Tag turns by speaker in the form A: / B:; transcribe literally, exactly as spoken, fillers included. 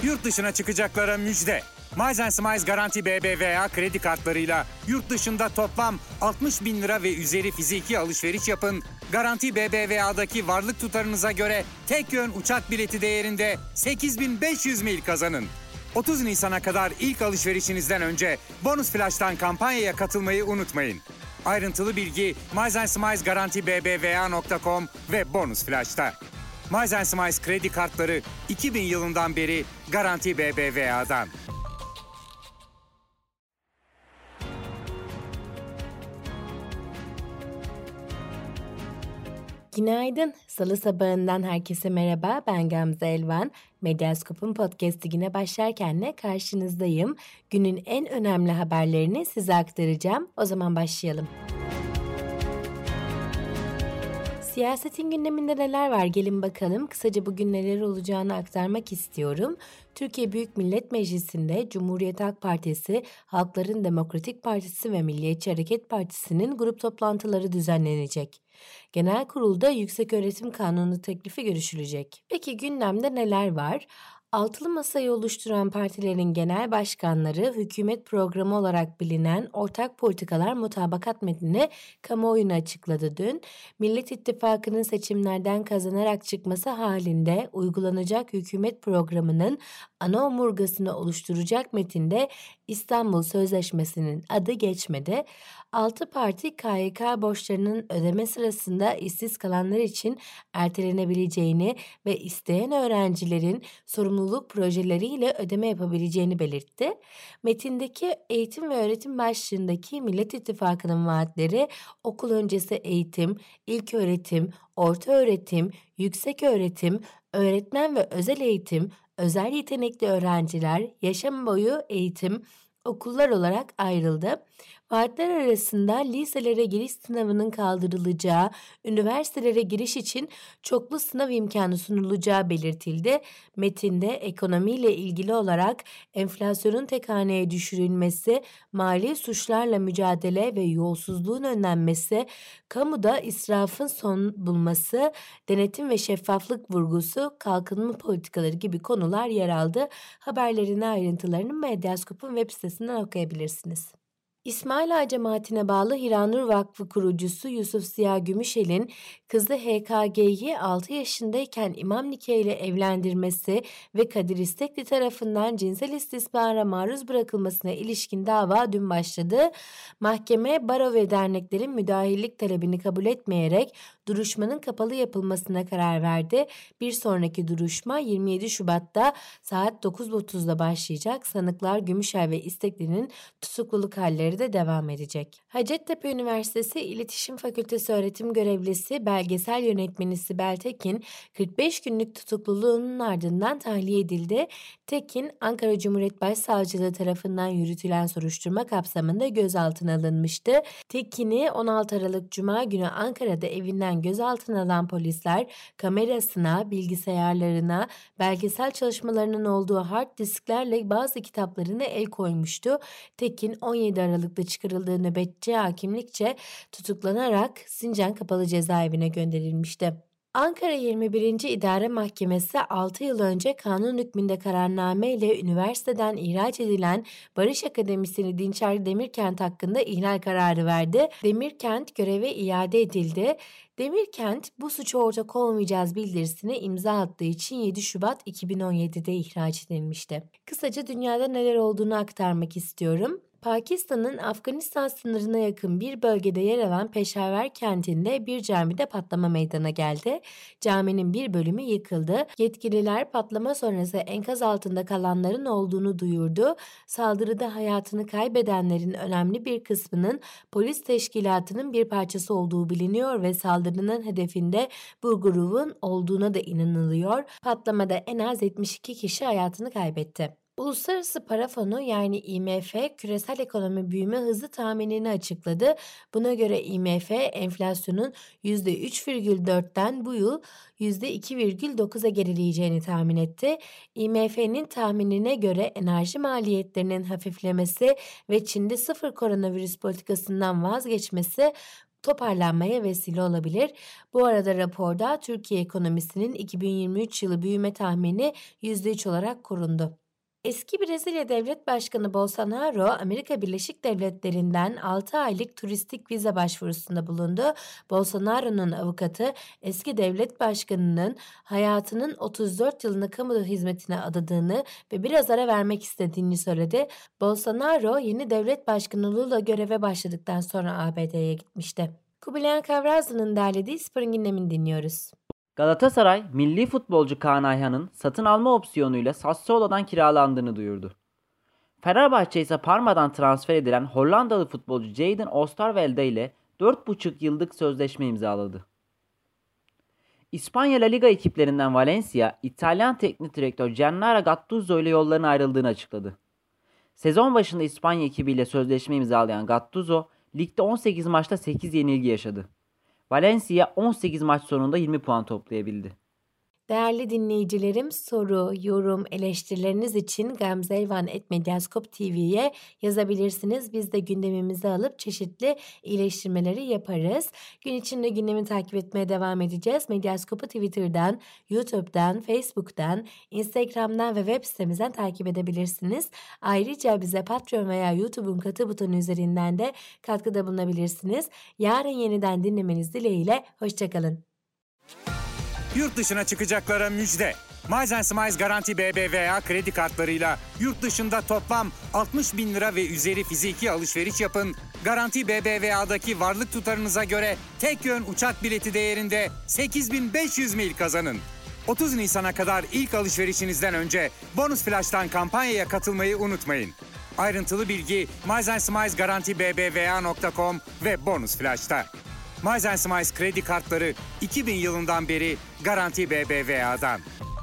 A: Yurt dışına çıkacaklara müjde. Miles and Smiles Garanti B B V A kredi kartlarıyla yurt dışında toplam altmış bin lira ve üzeri fiziki alışveriş yapın. Garanti B B V A'daki varlık tutarınıza göre tek yön uçak bileti değerinde sekiz bin beş yüz mil kazanın. otuz Nisan'a kadar ilk alışverişinizden önce Bonus Flash'tan kampanyaya katılmayı unutmayın. Ayrıntılı bilgi Miles and Smiles Garanti B B V A nokta com ve Bonus Flash'ta. Miles and Smiles kredi kartları iki bin yılından beri Garanti B B V A'dan.
B: Günaydın. Salı sabahından herkese merhaba. Ben Gamze Elvan. Medyaskop'un podcast'i güne başlarken karşınızdayım. Günün en önemli haberlerini size aktaracağım. O zaman başlayalım. Siyasetin gündeminde neler var? Gelin bakalım. Kısaca bugün neler olacağını aktarmak istiyorum. Türkiye Büyük Millet Meclisi'nde Cumhuriyet Halk Partisi, Halkların Demokratik Partisi ve Milliyetçi Hareket Partisi'nin grup toplantıları düzenlenecek. Genel Kurul'da Yükseköğretim Kanunu teklifi görüşülecek. Peki gündemde neler var? Altılı Masa'yı oluşturan partilerin genel başkanları hükümet programı olarak bilinen ortak politikalar mutabakat metnini kamuoyuna açıkladı dün. Millet İttifakı'nın seçimlerden kazanarak çıkması halinde uygulanacak hükümet programının ana omurgasını oluşturacak metinde İstanbul Sözleşmesi'nin adı geçmedi. Altı parti K Y K borçlarının ödeme sırasında işsiz kalanlar için ertelenebileceğini ve isteyen öğrencilerin sorumluluk projeleriyle ödeme yapabileceğini belirtti. Metindeki eğitim ve öğretim başlığındaki Millet İttifakı'nın vaatleri okul öncesi eğitim, ilköğretim, ortaöğretim, yükseköğretim, öğretmen ve özel eğitim, özel yetenekli öğrenciler, yaşam boyu eğitim, okullar olarak ayrıldı. Vaatler arasında liselere giriş sınavının kaldırılacağı, üniversitelere giriş için çoklu sınav imkanı sunulacağı belirtildi. Metinde ekonomiyle ilgili olarak enflasyonun tek haneye düşürülmesi, mali suçlarla mücadele ve yolsuzluğun önlenmesi, kamuda israfın son bulması, denetim ve şeffaflık vurgusu, kalkınma politikaları gibi konular yer aldı. Haberlerin ayrıntılarını Medyaskop'un web sitesinden okuyabilirsiniz. İsmail Ağa cemaatine bağlı Hiranur Vakfı kurucusu Yusuf Ziya Gümüşel'in kızı H K G'yi altı yaşındayken imam nikahıyla evlendirmesi ve Kadir İstekli tarafından cinsel istismara maruz bırakılmasına ilişkin dava dün başladı. Mahkeme baro ve derneklerin müdahillik talebini kabul etmeyerek duruşmanın kapalı yapılmasına karar verdi. Bir sonraki duruşma yirmi yedi Şubat'ta saat dokuz otuzda başlayacak. Sanıklar Gümüşel ve İstekli'nin tutukluluk halleri de devam edecek. Hacettepe Üniversitesi İletişim Fakültesi öğretim görevlisi belgesel yönetmeni Sibel Tekin kırk beş günlük tutukluluğunun ardından tahliye edildi. Tekin, Ankara Cumhuriyet Başsavcılığı tarafından yürütülen soruşturma kapsamında gözaltına alınmıştı. Tekin'i on altı Aralık Cuma günü Ankara'da evinden gözaltına alan polisler kamerasına, bilgisayarlarına, belgesel çalışmalarının olduğu hard disklerle bazı kitaplarına el koymuştu. Tekin on yedi Aralık'ta çıkarıldığı nöbetçi hakimlikçe tutuklanarak Sincan Kapalı Cezaevine gönderilmişti. Ankara yirmi birinci İdare Mahkemesi altı yıl önce kanun hükmünde kararname ile üniversiteden ihraç edilen Barış Akademisyeni Dinçer Demirkent hakkında ihlal kararı verdi. Demirkent göreve iade edildi. Demirkent bu suça ortak olmayacağız bildirisine imza attığı için yedi Şubat iki bin on yedide ihraç edilmişti. Kısaca dünyada neler olduğunu aktarmak istiyorum. Pakistan'ın Afganistan sınırına yakın bir bölgede yer alan Peşaver kentinde bir camide patlama meydana geldi. Caminin bir bölümü yıkıldı. Yetkililer patlama sonrası enkaz altında kalanların olduğunu duyurdu. Saldırıda hayatını kaybedenlerin önemli bir kısmının polis teşkilatının bir parçası olduğu biliniyor ve saldırının hedefinde bu grubun olduğuna da inanılıyor. Patlamada en az yetmiş iki kişi hayatını kaybetti. Uluslararası Para Fonu yani I M F küresel ekonomi büyüme hızı tahminini açıkladı. Buna göre I M F enflasyonun yüzde üç virgül dörtten bu yıl yüzde iki virgül dokuza gerileyeceğini tahmin etti. I M F'nin tahminine göre enerji maliyetlerinin hafiflemesi ve Çin'de sıfır koronavirüs politikasından vazgeçmesi toparlanmaya vesile olabilir. Bu arada raporda Türkiye ekonomisinin iki bin yirmi üç yılı büyüme tahmini yüzde üç olarak korundu. Eski Brezilya Devlet Başkanı Bolsonaro, Amerika Birleşik Devletleri'nden altı aylık turistik vize başvurusunda bulundu. Bolsonaro'nun avukatı, eski devlet başkanının hayatının otuz dört yılını kamu hizmetine adadığını ve biraz ara vermek istediğini söyledi. Bolsonaro, yeni devlet başkanı Lula göreve başladıktan sonra A B D'ye gitmişti. Kubilay Kavrazlı'nın derlediği sporun gündemini dinliyoruz.
C: Galatasaray, milli futbolcu Kaan Ayhan'ın satın alma opsiyonuyla Sassuolo'dan kiralandığını duyurdu. Fenerbahçe ise Parma'dan transfer edilen Hollandalı futbolcu Jadon Oosterwelde ile dört buçuk yıllık sözleşme imzaladı. İspanya La Liga ekiplerinden Valencia, İtalyan teknik direktör Gennaro Gattuso ile yolların ayrıldığını açıkladı. Sezon başında İspanya ekibiyle sözleşme imzalayan Gattuso, ligde on sekiz maçta sekiz yenilgi yaşadı. Valencia on sekiz maç sonunda yirmi puan toplayabildi.
B: Değerli dinleyicilerim, soru, yorum, eleştirileriniz için gamzeelvan at medyaskop nokta tv'ye yazabilirsiniz. Biz de gündemimizi alıp çeşitli iyileştirmeleri yaparız. Gün içinde gündemi takip etmeye devam edeceğiz. Medyaskop'u Twitter'dan, YouTube'dan, Facebook'tan, Instagram'dan ve web sitemizden takip edebilirsiniz. Ayrıca bize Patreon veya YouTube'un katı butonu üzerinden de katkıda bulunabilirsiniz. Yarın yeniden dinlemeniz dileğiyle, hoşçakalın.
A: Yurt dışına çıkacaklara müjde. Miles Smiles Garanti B B V A kredi kartlarıyla yurt dışında toplam altmış bin lira ve üzeri fiziki alışveriş yapın. Garanti B B V A'daki varlık tutarınıza göre tek yön uçak bileti değerinde sekiz bin beş yüz mil kazanın. otuz Nisan'a kadar ilk alışverişinizden önce Bonus Flash'tan kampanyaya katılmayı unutmayın. Ayrıntılı bilgi miles smiles garanti b b v a nokta com ve Bonus Flash'ta. Miles Smiles kredi kartları iki bin yılından beri Garanti B B V A'dan.